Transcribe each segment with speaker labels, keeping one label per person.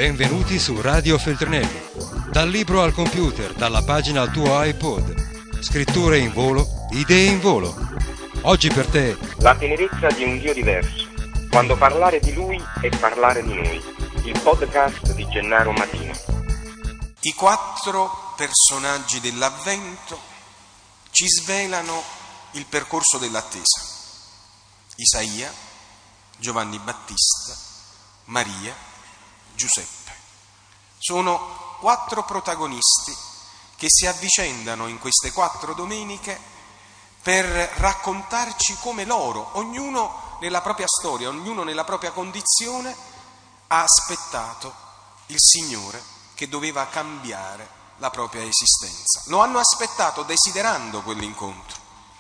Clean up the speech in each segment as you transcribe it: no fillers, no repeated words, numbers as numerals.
Speaker 1: Benvenuti su Radio Feltrinelli. Dal libro al computer, dalla pagina al tuo iPod. Scritture in volo, idee in volo. Oggi per te
Speaker 2: la tenerezza di un Dio diverso. Quando parlare di Lui è parlare di noi. Il podcast di Gennaro Matino.
Speaker 3: I 4 personaggi dell'Avvento ci svelano il percorso dell'attesa. Isaia, Giovanni Battista, Maria, Giuseppe. Sono 4 protagonisti che si avvicendano in queste 4 domeniche per raccontarci come loro, ognuno nella propria storia, ognuno nella propria condizione, ha aspettato il Signore che doveva cambiare la propria esistenza. Lo hanno aspettato desiderando quell'incontro,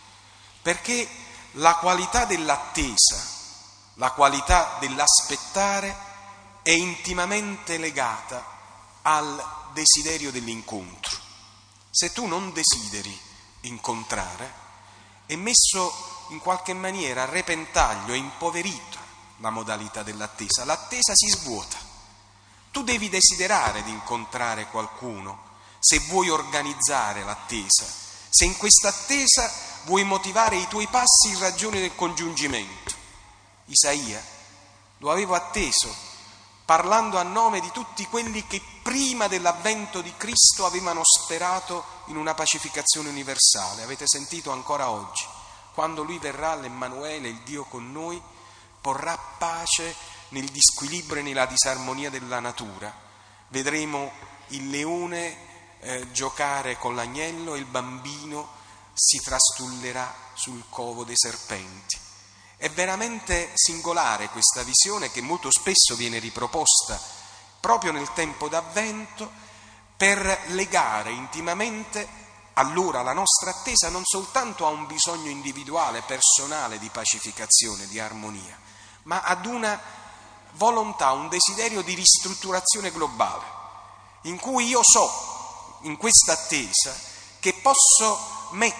Speaker 3: perché la qualità dell'attesa, la qualità dell'aspettare è intimamente legata al desiderio dell'incontro. Se tu non desideri incontrare, è messo in qualche maniera a repentaglio, è impoverita la modalità dell'attesa. L'attesa si svuota. Tu devi desiderare di incontrare qualcuno se vuoi organizzare l'attesa, se in questa attesa vuoi motivare i tuoi passi in ragione del congiungimento. Isaia lo avevo atteso, parlando a nome di tutti quelli che prima dell'avvento di Cristo avevano sperato in una pacificazione universale. Avete sentito ancora oggi, quando Lui verrà, l'Emmanuele, il Dio con noi, porrà pace nel disquilibrio e nella disarmonia della natura. Vedremo il leone giocare con l'agnello e il bambino si trastullerà sul covo dei serpenti. È veramente singolare questa visione che molto spesso viene riproposta proprio nel tempo d'Avvento per legare intimamente allora la nostra attesa non soltanto a un bisogno individuale, personale di pacificazione, di armonia, ma ad una volontà, un desiderio di ristrutturazione globale, in cui io so, in questa attesa, che posso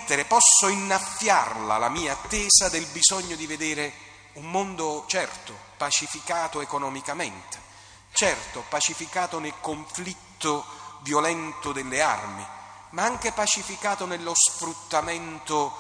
Speaker 3: innaffiarla, la mia attesa, del bisogno di vedere un mondo, certo, pacificato economicamente, certo, pacificato nel conflitto violento delle armi, ma anche pacificato nello sfruttamento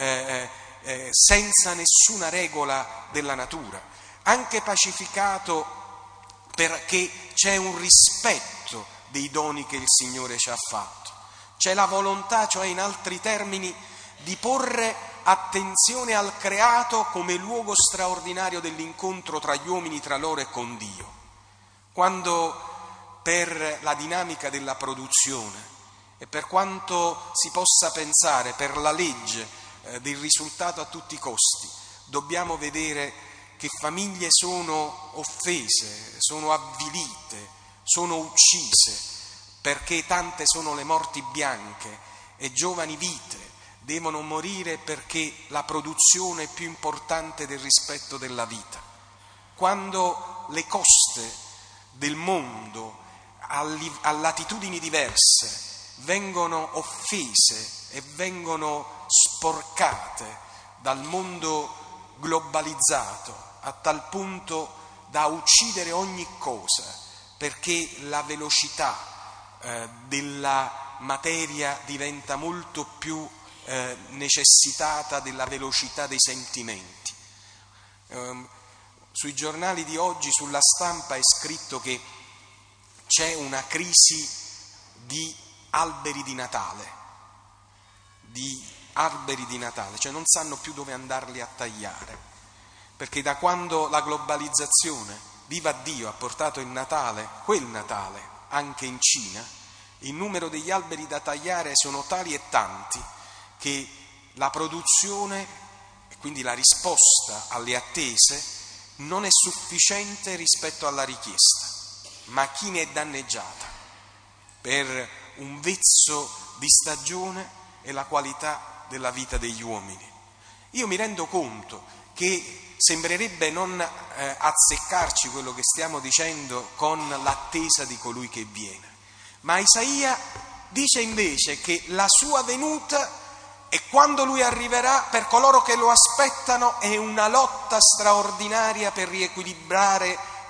Speaker 3: senza nessuna regola della natura, anche pacificato perché c'è un rispetto dei doni che il Signore ci ha fatto. C'è la volontà, cioè in altri termini, di porre attenzione al creato come luogo straordinario dell'incontro tra gli uomini, tra loro e con Dio. Quando per la dinamica della produzione e per quanto si possa pensare per la legge del risultato a tutti i costi, dobbiamo vedere che famiglie sono offese, sono avvilite, sono uccise, perché tante sono le morti bianche e giovani vite devono morire perché la produzione è più importante del rispetto della vita. Quando le coste del mondo a latitudini diverse vengono offese e vengono sporcate dal mondo globalizzato a tal punto da uccidere ogni cosa, perché la velocità della materia diventa molto più necessitata della velocità dei sentimenti. Sui giornali di oggi, sulla stampa, è scritto che c'è una crisi di alberi di Natale, cioè non sanno più dove andarli a tagliare, perché da quando la globalizzazione, viva Dio, ha portato il Natale, quel Natale, anche in Cina, il numero degli alberi da tagliare sono tali e tanti che la produzione e quindi la risposta alle attese non è sufficiente rispetto alla richiesta, ma chi ne è danneggiata per un vezzo di stagione è la qualità della vita degli uomini. Io mi rendo conto che sembrerebbe non azzeccarci quello che stiamo dicendo con l'attesa di colui che viene, ma Isaia dice invece che la sua venuta e quando lui arriverà, per coloro che lo aspettano, è una lotta straordinaria per riequilibrare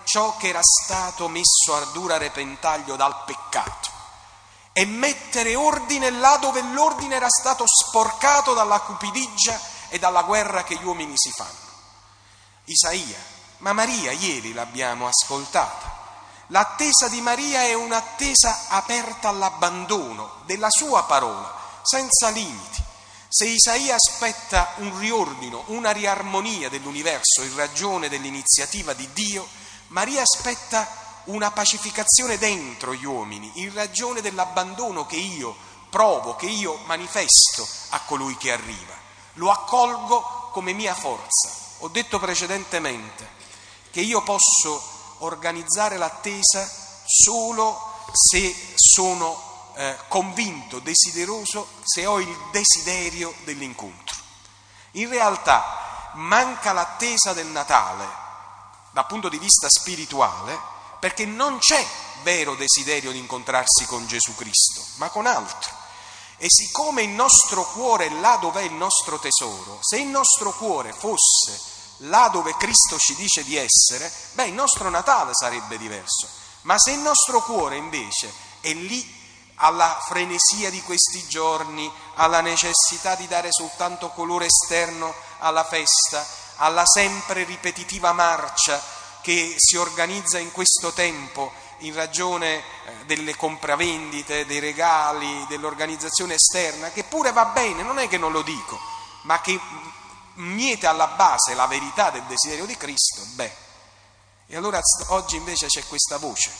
Speaker 3: ciò che era stato messo a dura repentaglio dal peccato e mettere ordine là dove l'ordine era stato sporcato dalla cupidigia e dalla guerra che gli uomini si fanno. Isaia, ma Maria ieri l'abbiamo ascoltata. L'attesa di Maria è un'attesa aperta all'abbandono della sua parola, senza limiti. Se Isaia aspetta un riordino, una riarmonia dell'universo in ragione dell'iniziativa di Dio, Maria aspetta una pacificazione dentro gli uomini in ragione dell'abbandono che io provo, che io manifesto a colui che arriva. Lo accolgo come mia forza. Ho detto precedentemente che io posso organizzare l'attesa solo se sono convinto, desideroso, se ho il desiderio dell'incontro. In realtà manca l'attesa del Natale dal punto di vista spirituale, perché non c'è vero desiderio di incontrarsi con Gesù Cristo, ma con altro. E siccome il nostro cuore è là dove è il nostro tesoro, se il nostro cuore fosse là dove Cristo ci dice di essere, il nostro Natale sarebbe diverso. Ma se il nostro cuore invece è lì alla frenesia di questi giorni, alla necessità di dare soltanto colore esterno alla festa, alla sempre ripetitiva marcia che si organizza in questo tempo in ragione delle compravendite, dei regali, dell'organizzazione esterna, che pure va bene, non è che non lo dico, ma che miete alla base la verità del desiderio di Cristo, e allora oggi invece c'è questa voce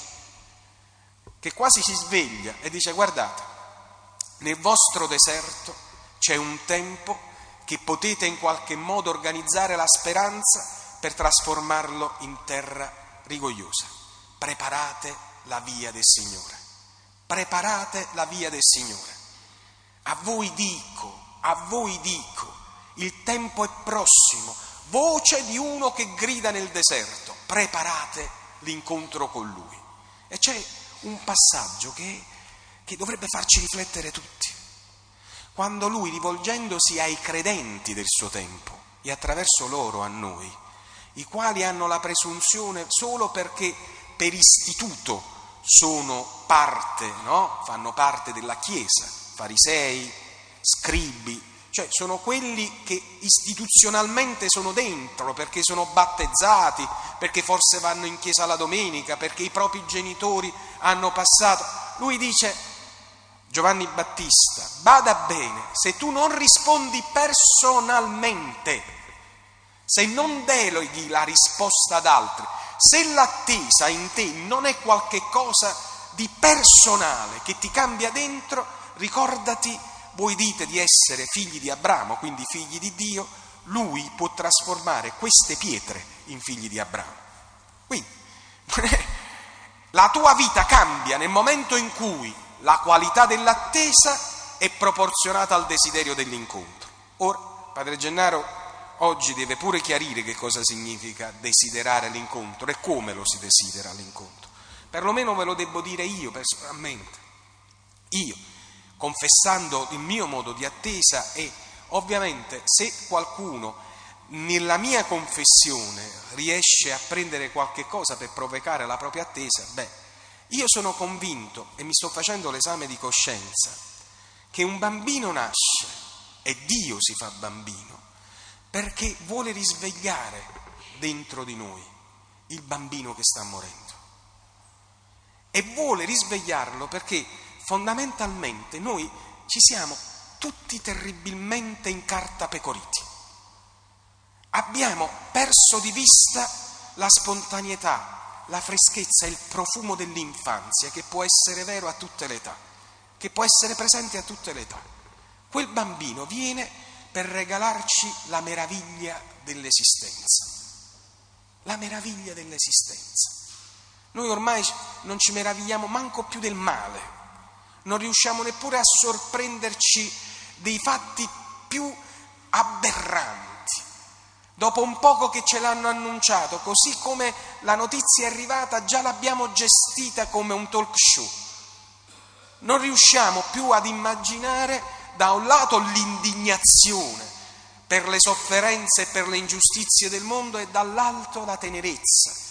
Speaker 3: che quasi si sveglia e dice: guardate, nel vostro deserto c'è un tempo che potete in qualche modo organizzare la speranza per trasformarlo in terra rigogliosa. Preparate la via del Signore, preparate la via del Signore. A voi dico, il tempo è prossimo, voce di uno che grida nel deserto, preparate l'incontro con Lui. E c'è un passaggio che dovrebbe farci riflettere tutti. Quando Lui, rivolgendosi ai credenti del suo tempo e attraverso loro a noi, i quali hanno la presunzione solo perché per istituto sono parte, no? Fanno parte della Chiesa, farisei, scribi, cioè sono quelli che istituzionalmente sono dentro perché sono battezzati, perché forse vanno in chiesa la domenica, perché i propri genitori hanno passato. Lui dice, Giovanni Battista, bada bene, se tu non rispondi personalmente, se non deleghi la risposta ad altri, se l'attesa in te non è qualche cosa di personale che ti cambia dentro, ricordati, voi dite di essere figli di Abramo, quindi figli di Dio, Lui può trasformare queste pietre in figli di Abramo. Quindi la tua vita cambia nel momento in cui la qualità dell'attesa è proporzionata al desiderio dell'incontro. Ora, Padre Gennaro oggi deve pure chiarire che cosa significa desiderare l'incontro e come lo si desidera l'incontro. Perlomeno ve lo devo dire io personalmente. Io, confessando il mio modo di attesa, e ovviamente se qualcuno nella mia confessione riesce a prendere qualche cosa per provocare la propria attesa, io sono convinto, e mi sto facendo l'esame di coscienza, che un bambino nasce e Dio si fa bambino perché vuole risvegliare dentro di noi il bambino che sta morendo, e vuole risvegliarlo perché fondamentalmente noi ci siamo tutti terribilmente incartapecoriti. Abbiamo perso di vista la spontaneità, la freschezza, il profumo dell'infanzia, che può essere vero a tutte le età, che può essere presente a tutte le età. Quel bambino viene per regalarci la meraviglia dell'esistenza. La meraviglia dell'esistenza. Noi ormai non ci meravigliamo manco più del male, non riusciamo neppure a sorprenderci dei fatti più aberranti. Dopo un poco che ce l'hanno annunciato, così come la notizia è arrivata, già l'abbiamo gestita come un talk show. Non riusciamo più ad immaginare da un lato l'indignazione per le sofferenze e per le ingiustizie del mondo e dall'altro la tenerezza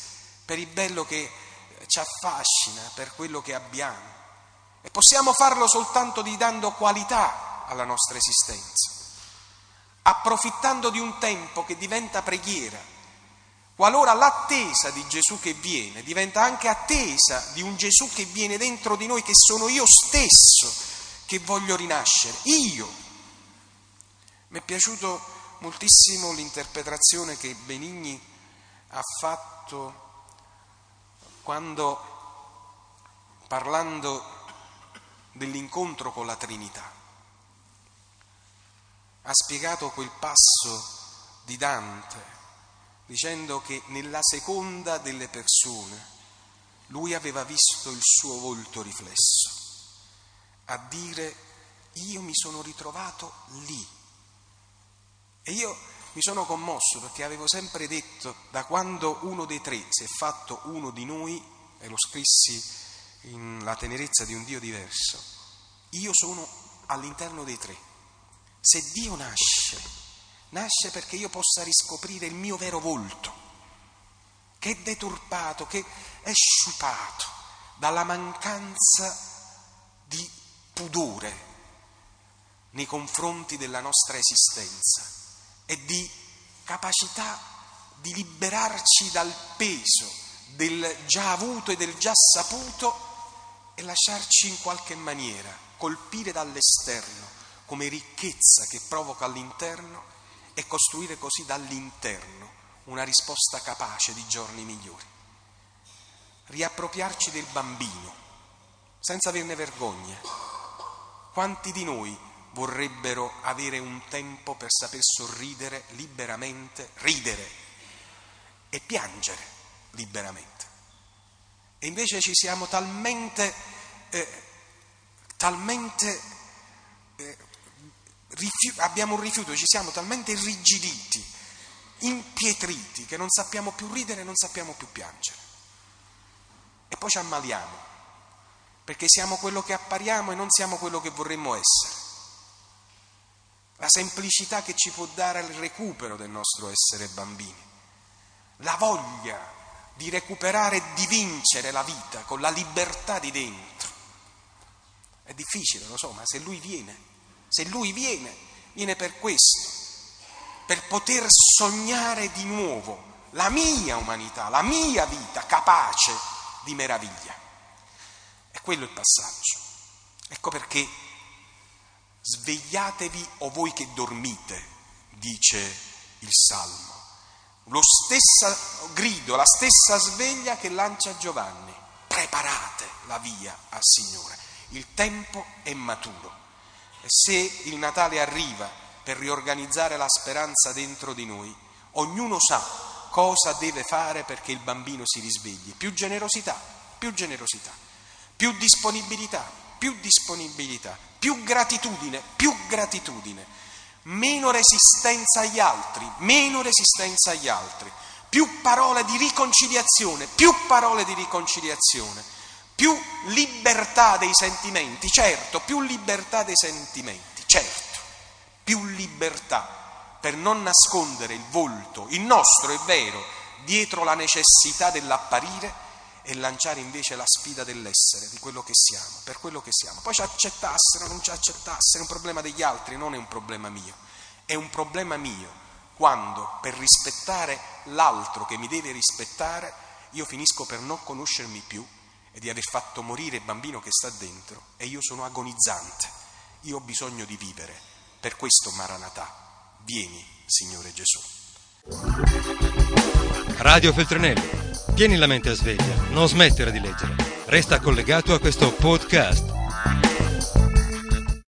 Speaker 3: per il bello che ci affascina, per quello che abbiamo. E possiamo farlo soltanto dando qualità alla nostra esistenza, approfittando di un tempo che diventa preghiera, qualora l'attesa di Gesù che viene diventa anche attesa di un Gesù che viene dentro di noi, che sono io stesso che voglio rinascere, io. Mi è piaciuto moltissimo l'interpretazione che Benigni ha fatto quando, parlando dell'incontro con la Trinità, ha spiegato quel passo di Dante dicendo che nella seconda delle persone lui aveva visto il suo volto riflesso, a dire: io mi sono ritrovato lì. E io mi sono commosso, perché avevo sempre detto, da quando uno dei tre si è fatto uno di noi, e lo scrissi in La tenerezza di un Dio diverso, io sono all'interno dei tre. Se Dio nasce perché io possa riscoprire il mio vero volto, che è deturpato, che è sciupato dalla mancanza di pudore nei confronti della nostra esistenza e di capacità di liberarci dal peso del già avuto e del già saputo e lasciarci in qualche maniera colpire dall'esterno come ricchezza che provoca all'interno e costruire così dall'interno una risposta capace di giorni migliori. Riappropriarci del bambino senza averne vergogna. Quanti di noi vorrebbero avere un tempo per saper sorridere liberamente, ridere e piangere liberamente? E invece ci siamo abbiamo un rifiuto, ci siamo talmente irrigiditi, impietriti, che non sappiamo più ridere, non sappiamo più piangere. E poi ci ammaliamo, perché siamo quello che appariamo e non siamo quello che vorremmo essere. La semplicità che ci può dare il recupero del nostro essere bambini, la voglia di recuperare e di vincere la vita con la libertà di dentro. È difficile, lo so, ma se lui viene per questo, per poter sognare di nuovo la mia umanità, la mia vita capace di meraviglia. È quello il passaggio. Ecco perché svegliatevi o voi che dormite, dice il Salmo. Lo stesso grido, la stessa sveglia che lancia Giovanni. Preparate la via al Signore. Il tempo è maturo. E se il Natale arriva per riorganizzare la speranza dentro di noi, ognuno sa cosa deve fare perché il bambino si risvegli. Più generosità, più disponibilità, più gratitudine, meno resistenza agli altri, più parole di riconciliazione, più libertà dei sentimenti, certo, più libertà per non nascondere il volto, il nostro è vero, dietro la necessità dell'apparire, e lanciare invece la sfida dell'essere, di quello che siamo, per quello che siamo. Poi ci accettassero, non ci accettassero, è un problema degli altri, non è un problema mio. È un problema mio quando, per rispettare l'altro che mi deve rispettare, io finisco per non conoscermi più e di aver fatto morire il bambino che sta dentro, e io sono agonizzante. Io ho bisogno di vivere. Per questo Maranatà, vieni, Signore Gesù.
Speaker 1: Radio Feltrinelli. Tieni la mente a sveglia, non smettere di leggere. Resta collegato a questo podcast.